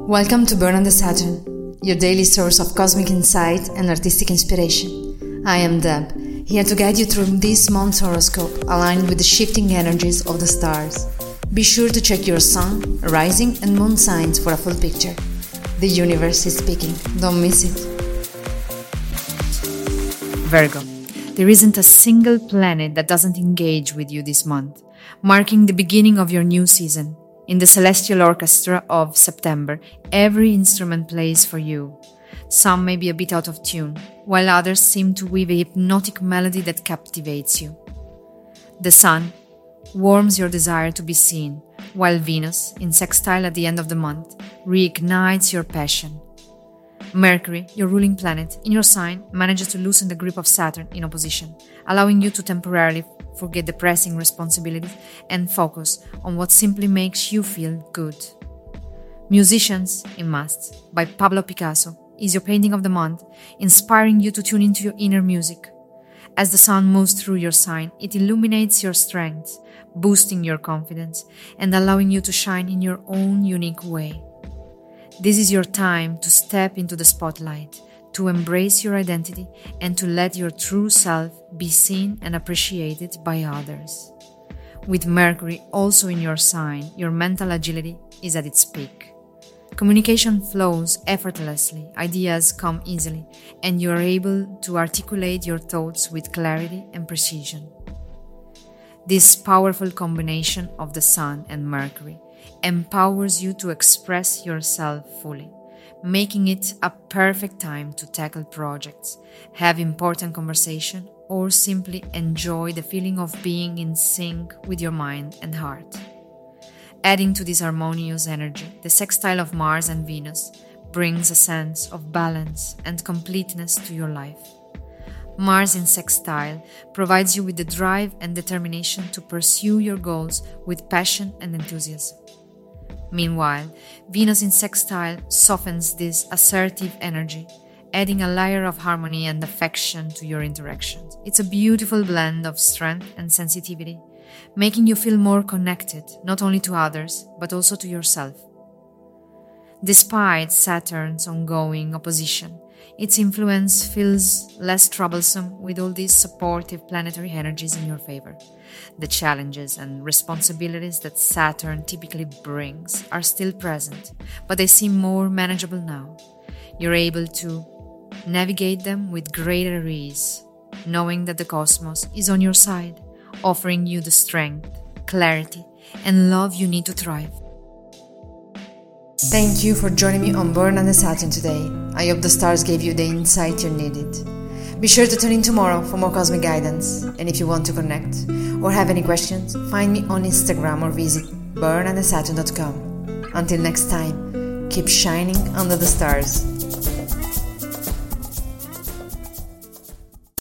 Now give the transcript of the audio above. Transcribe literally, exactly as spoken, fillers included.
Welcome to Burn on the Saturn, your daily source of cosmic insight and artistic inspiration. I am Deb, here to guide you through this month's horoscope, aligned with the shifting energies of the stars. Be sure to check your sun, rising and moon signs for a full picture. The universe is speaking, don't miss it. Virgo. There isn't a single planet that doesn't engage with you this month, marking the beginning of your new season. In the celestial orchestra of September, every instrument plays for you. Some may be a bit out of tune, while others seem to weave a hypnotic melody that captivates you. The Sun warms your desire to be seen, while Venus, in sextile at the end of the month, reignites your passion. Mercury, your ruling planet, in your sign, manages to loosen the grip of Saturn in opposition, allowing you to temporarily forget the pressing responsibilities and focus on what simply makes you feel good. Musicians in Masks by Pablo Picasso is your painting of the month, inspiring you to tune into your inner music. As the sun moves through your sign, it illuminates your strengths, boosting your confidence and allowing you to shine in your own unique way. This is your time to step into the spotlight, to embrace your identity, and to let your true self be seen and appreciated by others. With Mercury also in your sign, your mental agility is at its peak. Communication flows effortlessly, ideas come easily, and you are able to articulate your thoughts with clarity and precision. This powerful combination of the Sun and Mercury empowers you to express yourself fully, making it a perfect time to tackle projects, have important conversation, or simply enjoy the feeling of being in sync with your mind and heart. Adding to this harmonious energy, the sextile of Mars and Venus brings a sense of balance and completeness to your life. Mars in sextile provides you with the drive and determination to pursue your goals with passion and enthusiasm. Meanwhile, Venus in sextile softens this assertive energy, adding a layer of harmony and affection to your interactions. It's a beautiful blend of strength and sensitivity, making you feel more connected, not only to others, but also to yourself. Despite Saturn's ongoing opposition, its influence feels less troublesome with all these supportive planetary energies in your favor. The challenges and responsibilities that Saturn typically brings are still present, but they seem more manageable now. You're able to navigate them with greater ease, knowing that the cosmos is on your side, offering you the strength, clarity, and love you need to thrive. Thank you for joining me on Burn on the Saturn today. I hope the stars gave you the insight you needed. Be sure to tune in tomorrow for more cosmic guidance. And if you want to connect or have any questions, find me on Instagram or visit burn on the saturn dot com. Until next time, keep shining under the stars.